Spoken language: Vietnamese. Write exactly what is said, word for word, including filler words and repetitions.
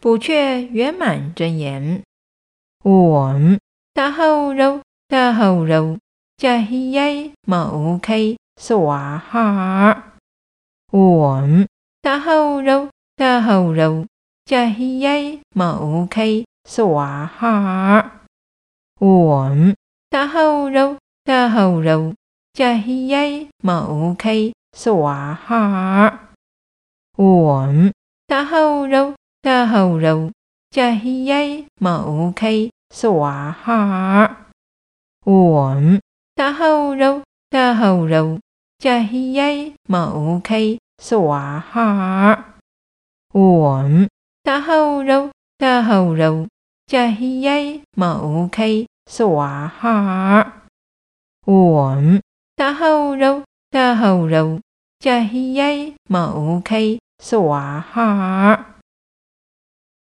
补阙圆满真言。Om Tahoro Tahoro Jahiyai Maukai Swaha. Om Tahoro Tahoro Jahiyai Maukai Swaha. Om Tahoro Tahoro Jahiyai Maukai Swaha. Om Tahoro Tahoro Jahiyai Maukai Swaha. Om Tahoro Tahoro Jahiyai Maukai Swaha. Om Tahoro Tahoro Jahiyai Maukai Swaha. Om Tahoro Tahoro Jahiyai Maukai Swaha.